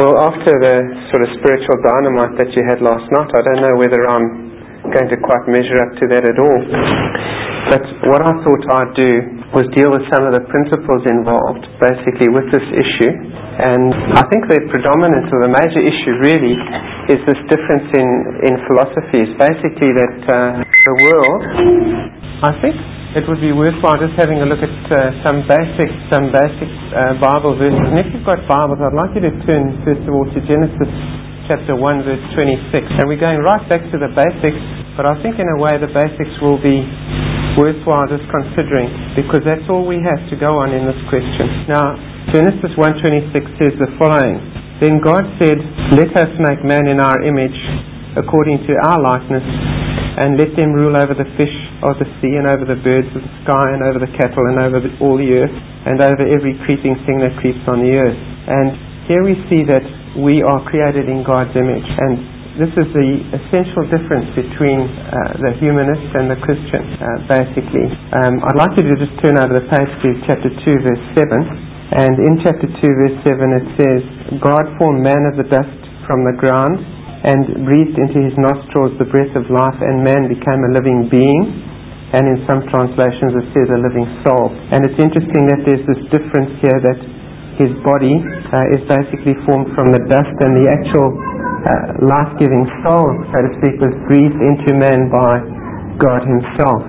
Well, after the sort of spiritual dynamite that you had last night, I don't know whether I'm going to quite measure up to that at all. But what I thought I'd do was deal with some of the principles involved, basically, with this issue. And I think the predominant or the major issue really is this difference in philosophies. Basically that the world, I think it would be worthwhile just having a look at some basic Bible verses. And if you've got Bibles, I'd like you to turn first of all to Genesis chapter 1 verse 26. And we're going right back to the basics, but I think in a way the basics will be worthwhile just considering, because that's all we have to go on in this question. Now, Genesis 1:26 says the following: Then God said, "Let us make man in our image, according to our likeness, and let them rule over the fish of the sea, and over the birds of the sky, and over the cattle, and over all the earth, and over every creeping thing that creeps on the earth." And here we see that we are created in God's image, and this is the essential difference between the humanist and the Christian, basically. I'd like you to just turn over the page to chapter 2 verse 7, and in chapter 2 verse 7 it says, "God formed man of the dust from the ground, and breathed into his nostrils the breath of life, and man became a living being." And in some translations it says a living soul. And it's interesting that there's this difference here, that his body is basically formed from the dust, and the actual life-giving soul, so to speak, was breathed into man by God himself.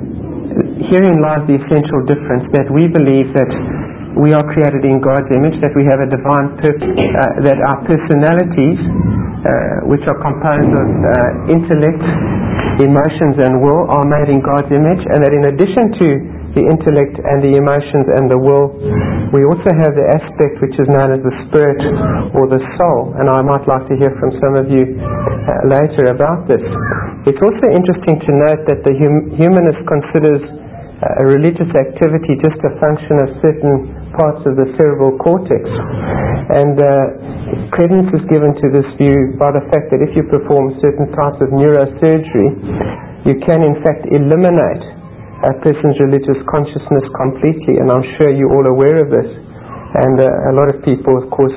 And herein lies the essential difference, that we believe that we are created in God's image, that we have a divine purpose, that our personalities, which are composed of intellect, emotions and will, are made in God's image, and that in addition to the intellect and the emotions and the will, we also have the aspect which is known as the spirit or the soul. And I might like to hear from some of you later about this. It's also interesting to note that the humanist considers a religious activity just a function of certain parts of the cerebral cortex, and credence is given to this view by the fact that if you perform certain types of neurosurgery, you can in fact eliminate a person's religious consciousness completely, and I'm sure you're all aware of this. And a lot of people, of course,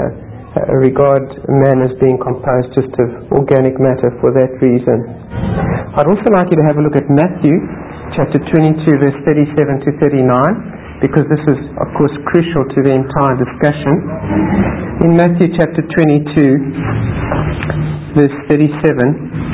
regard man as being composed just of organic matter for that reason. I'd also like you to have a look at Matthew chapter 22 verse 37 to 39, because this is, of course, crucial to the entire discussion. In Matthew chapter 22 verse 37,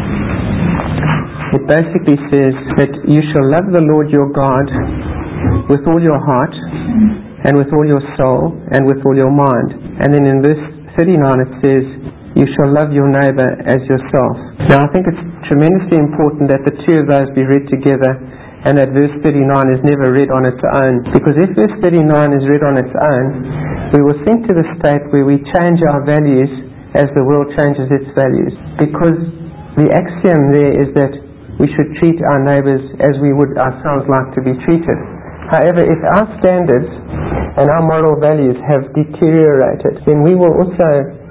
it basically says that you shall love the Lord your God with all your heart, and with all your soul, and with all your mind. And then in verse 39 it says, you shall love your neighbour as yourself. Now I think it's tremendously important that the two of those be read together, and that verse 39 is never read on its own. Because if verse 39 is read on its own, we will sink to the state where we change our values as the world changes its values. Because the axiom there is that we should treat our neighbours as we would ourselves like to be treated. However, if our standards and our moral values have deteriorated, then we will also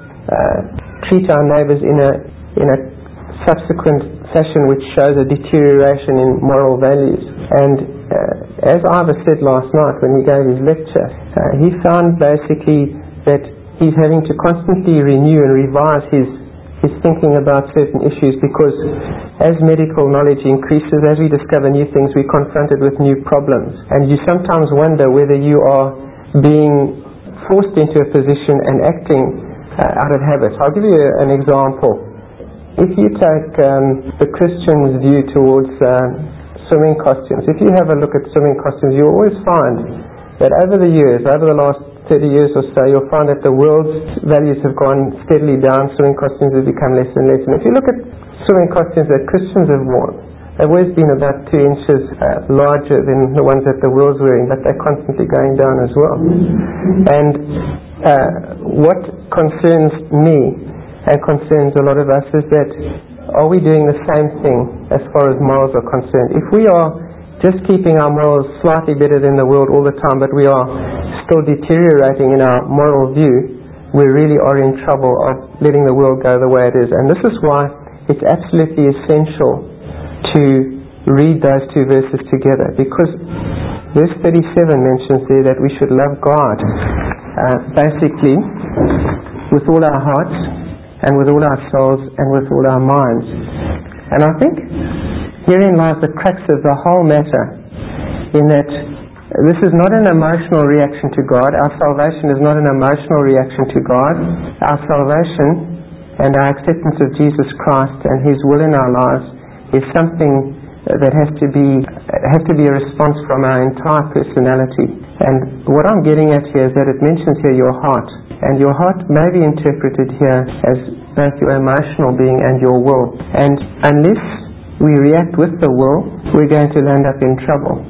treat our neighbours in a subsequent fashion which shows a deterioration in moral values. And as Ivor said last night when he gave his lecture, he found basically that he's having to constantly renew and revise his thinking about certain issues, because as medical knowledge increases, as we discover new things, we're confronted with new problems. And you sometimes wonder whether you are being forced into a position and acting out of habit. I'll give you an example. If you take the Christian's view towards swimming costumes, if you have a look at swimming costumes, you'll always find that over the years, over the last 30 years or so, you'll find that the world's values have gone steadily down. Swimming costumes have become less and less. And if you look at swimming costumes that Christians have worn, they've always been about 2 inches larger than the ones that the world's wearing, but they're constantly going down as well. And what concerns me and concerns a lot of us is that, are we doing the same thing as far as morals are concerned? If we are just keeping our morals slightly better than the world all the time, but we are still deteriorating in our moral view, we really are in trouble of letting the world go the way it is. And this is why it's absolutely essential to read those two verses together, because verse 37 mentions there that we should love God. Basically, with all our hearts, and with all our souls, and with all our minds. And I think herein lies the crux of the whole matter, in that this is not an emotional reaction to God. Our salvation is not an emotional reaction to God. Our salvation and our acceptance of Jesus Christ and His will in our lives is something that has to be a response from our entire personality. And what I'm getting at here is that it mentions here your heart. And your heart may be interpreted here as both your emotional being and your will. And unless we react with the will, we're going to land up in trouble.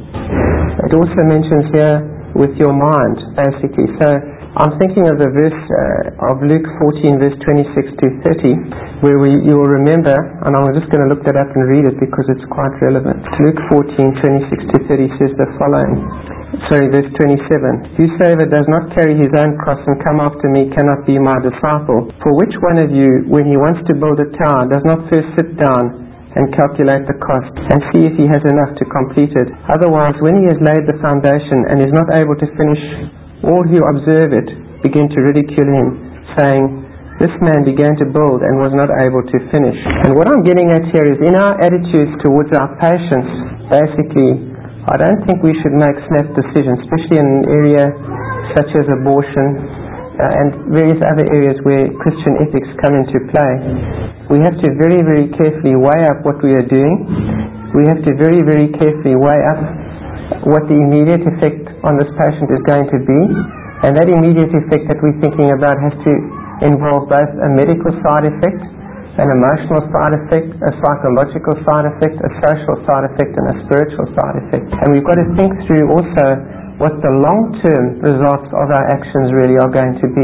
It also mentions here with your mind, basically. So I'm thinking of the verse of Luke 14, verse 26 to 30, where you will remember, and I'm just going to look that up and read it because it's quite relevant. Luke 14, 26 to 30 says the following. Verse 27. Whosoever does not carry his own cross and come after me cannot be my disciple. For which one of you, when he wants to build a tower, does not first sit down and calculate the cost, and see if he has enough to complete it? Otherwise, when he has laid the foundation and is not able to finish, all who observe it begin to ridicule him, saying, this man began to build and was not able to finish. And what I'm getting at here is in our attitudes towards our patients, basically, I don't think we should make snap decisions, especially in an area such as abortion, and various other areas where Christian ethics come into play. We have to very, very carefully weigh up what we are doing. We have to very, very carefully weigh up what the immediate effect on this patient is going to be. And that immediate effect that we're thinking about has to involve both a medical side effect, an emotional side effect, a psychological side effect, a social side effect, and a spiritual side effect. And we've got to think through also what the long-term results of our actions really are going to be.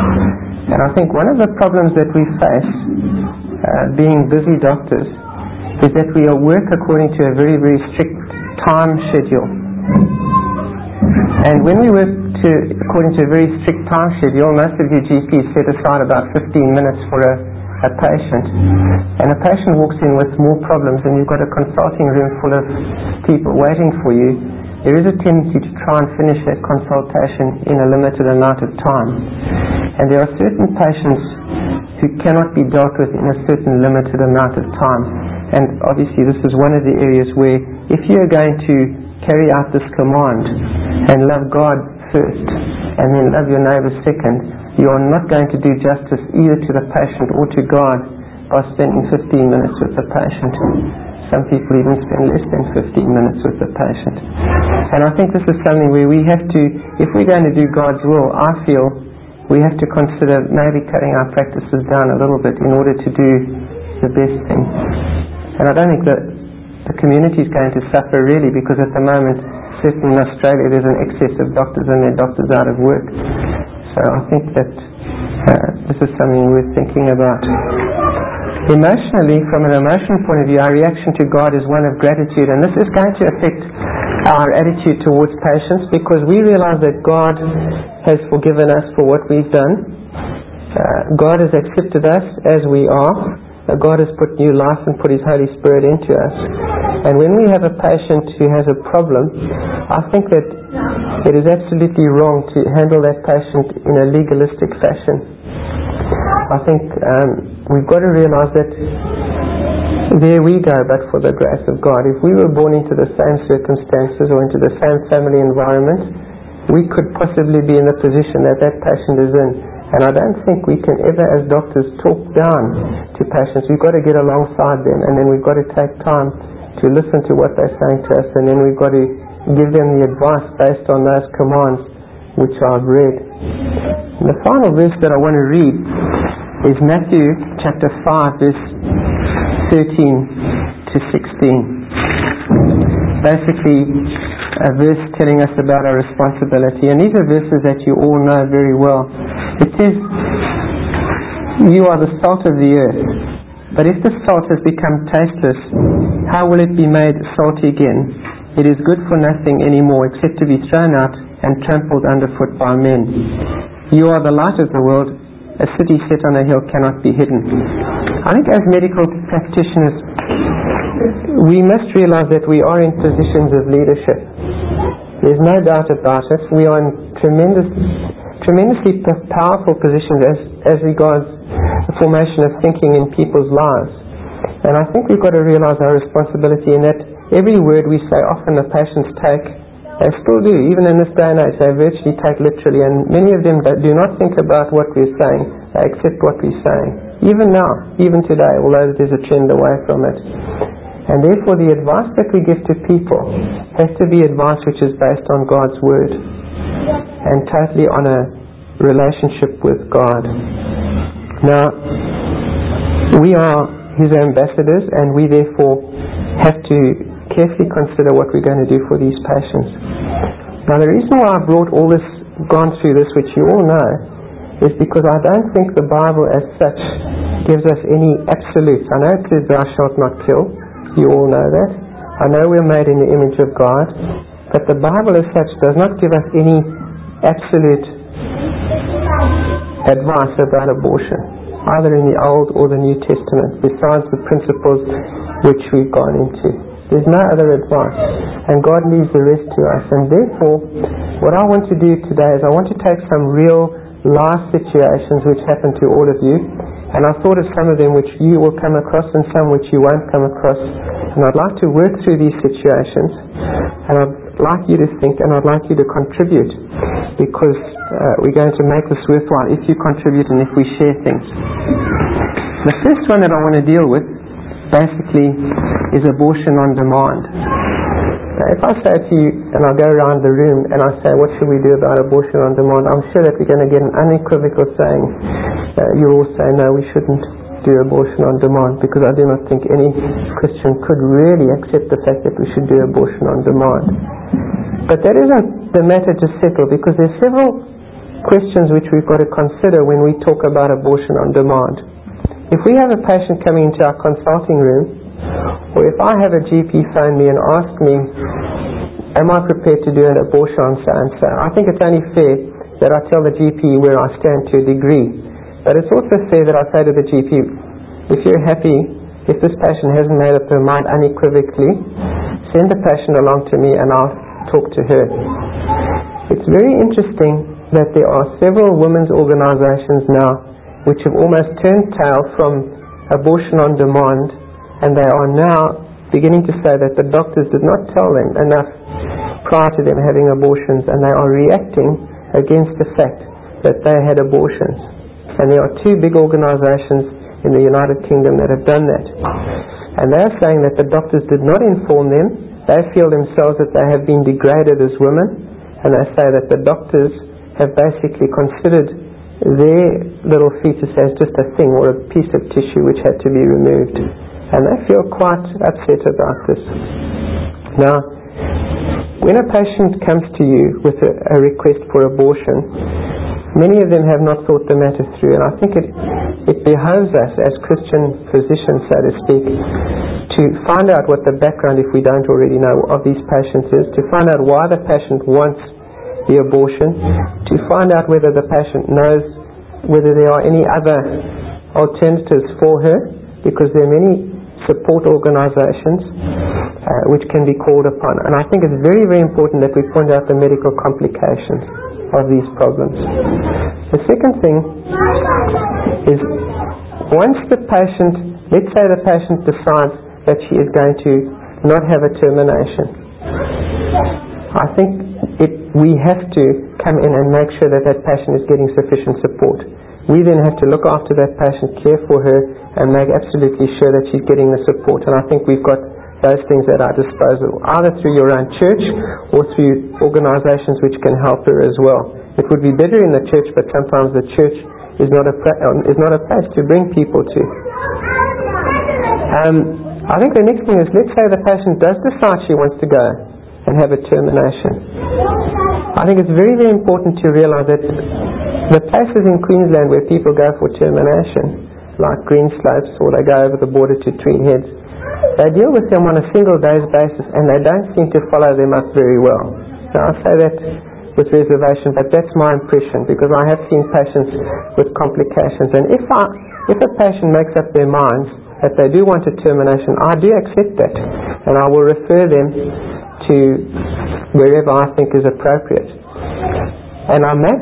And I think one of the problems that we face, being busy doctors, is that we work according to a very, very strict time schedule. And when we work according to a very strict time schedule, most of your GPs set aside about 15 minutes for a patient. And a patient walks in with more problems and you've got a consulting room full of people waiting for you. There is a tendency to try and finish that consultation in a limited amount of time. And there are certain patients who cannot be dealt with in a certain limited amount of time. And obviously this is one of the areas where if you are going to carry out this command and love God first and then love your neighbour second, you are not going to do justice either to the patient or to God by spending 15 minutes with the patient. Some people even spend less than 15 minutes with the patient. And I think this is something where we have to, if we're going to do God's will, I feel we have to consider maybe cutting our practices down a little bit in order to do the best thing. And I don't think that the community is going to suffer really, because at the moment, certainly in Australia, there's an excess of doctors and their doctors out of work. So I think that this is something we're thinking about. Emotionally, from an emotional point of view, our reaction to God is one of gratitude, and this is going to affect our attitude towards patients, because we realize that God has forgiven us for what we've done. God has accepted us as we are. God has put new life and put His Holy Spirit into us. And when we have a patient who has a problem, I think that it is absolutely wrong to handle that patient in a legalistic fashion. I think we've got to realize that there we go, but for the grace of God. If we were born into the same circumstances or into the same family environment, we could possibly be in the position that that patient is in. And I don't think we can ever, as doctors, talk down to patients. We've got to get alongside them, and then we've got to take time to listen to what they're saying to us, and then we've got to give them the advice based on those commands which I've read. And the final verse that I want to read is Matthew chapter 5, verse 13 to 16. Basically, a verse telling us about our responsibility. And these are verses that you all know very well. It says, you are the salt of the earth. But if the salt has become tasteless, how will it be made salty again? It is good for nothing anymore except to be thrown out and trampled underfoot by men. You are the light of the world. A city set on a hill cannot be hidden. I think as medical practitioners, we must realize that we are in positions of leadership. There's no doubt about it. We are in tremendously powerful positions as regards the formation of thinking in people's lives. And I think we've got to realize our responsibility in that every word we say, often the patients take, they still do, even in this day and age, they virtually take literally, and many of them do not think about what we're saying, they accept what we're saying. Even now, even today, although there's a trend away from it. And therefore the advice that we give to people has to be advice which is based on God's Word and totally on a relationship with God. Now, we are His ambassadors, and we therefore have to carefully consider what we're going to do for these patients. Now, the reason why I brought all this, gone through this, which you all know, is because I don't think the Bible as such gives us any absolutes. I know it says thou shalt not kill, you all know that. I know we're made in the image of God, but the Bible as such does not give us any absolute advice about abortion, either in the Old or the New Testament, besides the principles which we've gone into. There's no other advice, and God leaves the rest to us. And therefore, what I want to do today is I want to take some real life situations which happen to all of you, and I thought of some of them which you will come across and some which you won't come across, and I'd like to work through these situations, and I'd like you to think, and I'd like you to contribute, because we're going to make this worthwhile if you contribute and if we share things. The first one that I want to deal with basically is abortion on demand. Now, if I say to you, and I go around the room and I say, what should we do about abortion on demand, I'm sure that we're going to get an unequivocal saying. You'll all say, no, we shouldn't do abortion on demand, because I do not think any Christian could really accept the fact that we should do abortion on demand. But that isn't the matter to settle, because there's several questions which we've got to consider when we talk about abortion on demand. If we have a patient coming into our consulting room, or if I have a GP phone me and ask me, am I prepared to do an abortion on so-and-so, I think it's only fair that I tell the GP where I stand to a degree. But it's also fair that I say to the GP, if you're happy, if this patient hasn't made up her mind unequivocally, send the patient along to me and I'll talk to her. It's very interesting that there are several women's organizations now which have almost turned tail from abortion on demand, and they are now beginning to say that the doctors did not tell them enough prior to them having abortions, and they are reacting against the fact that they had abortions. And there are two big organizations in the United Kingdom that have done that. And they are saying that the doctors did not inform them. They feel themselves that they have been degraded as women, and they say that the doctors have basically considered their little fetus as just a thing or a piece of tissue which had to be removed. And they feel quite upset about this. Now, when a patient comes to you with a request for abortion, many of them have not thought the matter through, and I think it behoves us as Christian physicians, so to speak, to find out what the background, if we don't already know, of these patients is, to find out why the patient wants the abortion, to find out whether the patient knows whether there are any other alternatives for her, because there are many support organizations which can be called upon. And I think it's very, very important that we point out the medical complications of these problems. The second thing is, once the patient, let's say the patient decides that she is going to not have a termination, I think we have to come in and make sure that that patient is getting sufficient support. We then have to look after that patient, care for her, and make absolutely sure that she's getting the support. And I think we've got those things at our disposal, either through your own church or through organizations which can help her as well. It would be better in the church, but sometimes the church is not a place to bring people to. I think the next thing is, let's say the patient does decide she wants to go and have a termination. I think it's very, very important to realize that the places in Queensland where people go for termination, like Greenslopes, or they go over the border to Tweed Heads, they deal with them on a single day's basis, and they don't seem to follow them up very well. Now, I say that with reservation, but that's my impression, because I have seen patients with complications. And if a patient makes up their minds that they do want a termination, I do accept that, and I will refer them to wherever I think is appropriate. And I make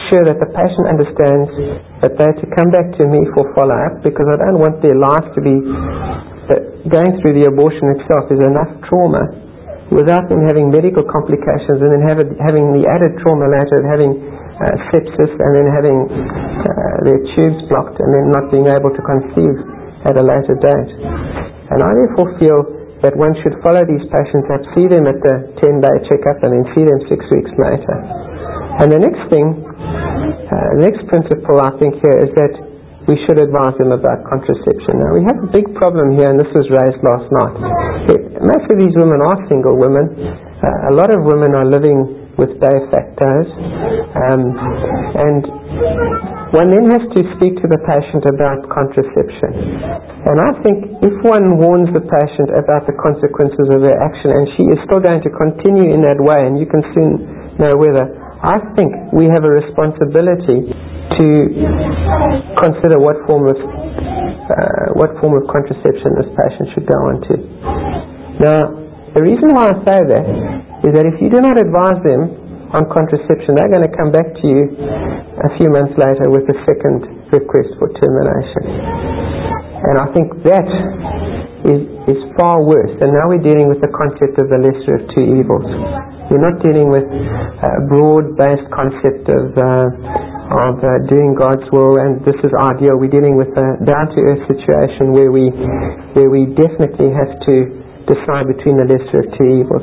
sure that the patient understands that they're to come back to me for follow-up, because I don't want their life to be going through the abortion itself is enough trauma without them having medical complications, and then having the added trauma later of having sepsis, and then having their tubes blocked, and then not being able to conceive at a later date. And I therefore feel that one should follow these patients up, see them at the 10-day checkup, and then see them 6 weeks later. And the next thing, the next principle I think here is that we should advise them about contraception. Now, we have a big problem here, and this was raised last night. Most of these women are single women. A lot of women are living with de factos, and one then has to speak to the patient about contraception. And I think if one warns the patient about the consequences of their action, and she is still going to continue in that way, and you can soon know whether, I think we have a responsibility to consider what form of contraception this patient should go on to. Now, the reason why I say that is that if you do not advise them on contraception, they're going to come back to you a few months later with a second request for termination. And I think that is far worse. And now we're dealing with the concept of the lesser of two evils. We're not dealing with a broad-based concept of doing God's will and this is ideal. We're dealing with a down-to-earth situation where we definitely have to decide between the lesser of two evils.